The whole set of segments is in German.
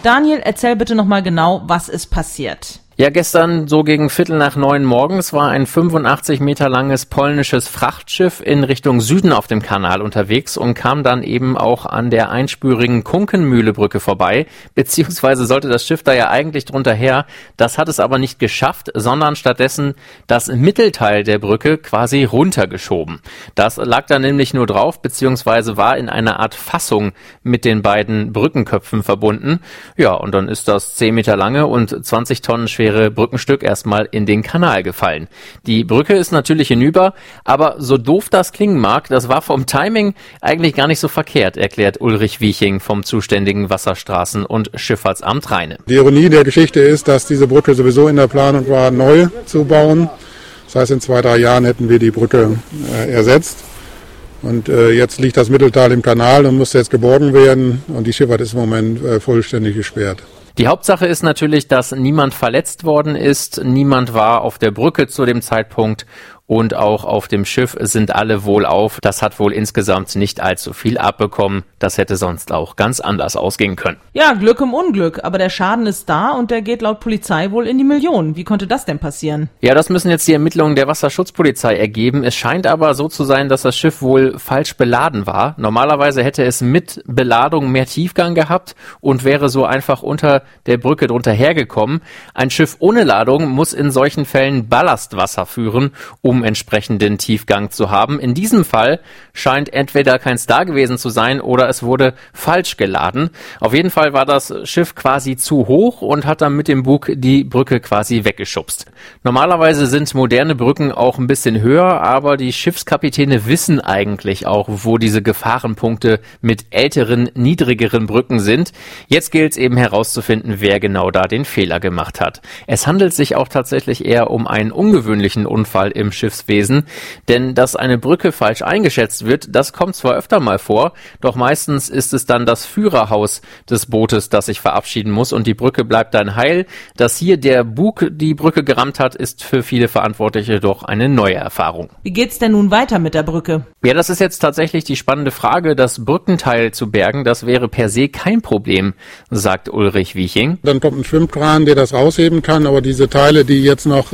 Daniel, erzähl bitte nochmal genau, was ist passiert. Ja, gestern so gegen 8:45 morgens war ein 85 Meter langes polnisches Frachtschiff in Richtung Süden auf dem Kanal unterwegs und kam dann eben auch an der einspürigen Kunkenmühlebrücke vorbei, beziehungsweise sollte das Schiff da ja eigentlich drunter her. Das hat es aber nicht geschafft, sondern stattdessen das Mittelteil der Brücke quasi runtergeschoben. Das lag da nämlich nur drauf, beziehungsweise war in einer Art Fassung mit den beiden Brückenköpfen verbunden. Ja, und dann ist das 10 Meter lange und 20 Tonnen schwere Brückenstück erstmal in den Kanal gefallen. Die Brücke ist natürlich hinüber, aber so doof das klingen mag, das war vom Timing eigentlich gar nicht so verkehrt, erklärt Ulrich Wieching vom zuständigen Wasserstraßen- und Schifffahrtsamt Rheine. Die Ironie der Geschichte ist, dass diese Brücke sowieso in der Planung war, neu zu bauen. Das heißt, in 2-3 Jahren hätten wir die Brücke ersetzt. Und jetzt liegt das Mittelteil im Kanal und muss jetzt geborgen werden. Und die Schifffahrt ist im Moment vollständig gesperrt. Die Hauptsache ist natürlich, dass niemand verletzt worden ist. Niemand war auf der Brücke zu dem Zeitpunkt und auch auf dem Schiff sind alle wohlauf. Das hat wohl insgesamt nicht allzu viel abbekommen. Das hätte sonst auch ganz anders ausgehen können. Ja, Glück im Unglück, aber der Schaden ist da und der geht laut Polizei wohl in die Millionen. Wie konnte das denn passieren? Ja, das müssen jetzt die Ermittlungen der Wasserschutzpolizei ergeben. Es scheint aber so zu sein, dass das Schiff wohl falsch beladen war. Normalerweise hätte es mit Beladung mehr Tiefgang gehabt und wäre so einfach unter der Brücke drunter hergekommen. Ein Schiff ohne Ladung muss in solchen Fällen Ballastwasser führen, um entsprechenden Tiefgang zu haben. In diesem Fall scheint entweder keins da gewesen zu sein oder es wurde falsch geladen. Auf jeden Fall war das Schiff quasi zu hoch und hat dann mit dem Bug die Brücke quasi weggeschubst. Normalerweise sind moderne Brücken auch ein bisschen höher, aber die Schiffskapitäne wissen eigentlich auch, wo diese Gefahrenpunkte mit älteren, niedrigeren Brücken sind. Jetzt gilt es eben herauszufinden, wer genau da den Fehler gemacht hat. Es handelt sich auch tatsächlich eher um einen ungewöhnlichen Unfall im Schiffswesen, denn dass eine Brücke falsch eingeschätzt wird, das kommt zwar öfter mal vor, doch meistens ist es dann das Führerhaus des Bootes, das sich verabschieden muss und die Brücke bleibt dann heil. Dass hier der Bug die Brücke gerammt hat, ist für viele Verantwortliche doch eine neue Erfahrung. Wie geht's denn nun weiter mit der Brücke? Ja, das ist jetzt tatsächlich die spannende Frage. Das Brückenteil zu bergen, das wäre per se kein Problem, sagt Ulrich Wieching. Dann kommt ein Schwimmkran, der das rausheben kann, aber diese Teile, die jetzt noch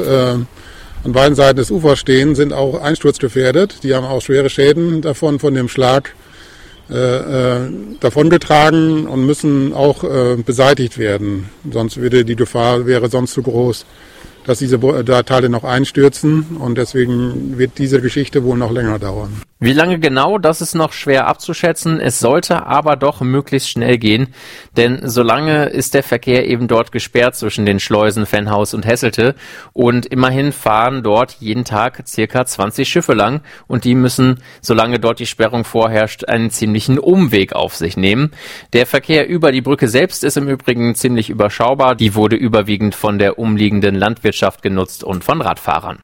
an beiden Seiten des Ufers stehen, sind auch einsturzgefährdet. Die haben auch schwere Schäden davon, von dem Schlag davongetragen und müssen auch beseitigt werden. Sonst wäre die Gefahr sonst zu groß, dass diese Teile noch einstürzen und deswegen wird diese Geschichte wohl noch länger dauern. Wie lange genau, das ist noch schwer abzuschätzen. Es sollte aber doch möglichst schnell gehen, denn solange ist der Verkehr eben dort gesperrt zwischen den Schleusen Venhaus und Hesselte und immerhin fahren dort jeden Tag circa 20 Schiffe lang und die müssen, solange dort die Sperrung vorherrscht, einen ziemlichen Umweg auf sich nehmen. Der Verkehr über die Brücke selbst ist im Übrigen ziemlich überschaubar. Die wurde überwiegend von der umliegenden Landwirtschaft genutzt und von Radfahrern.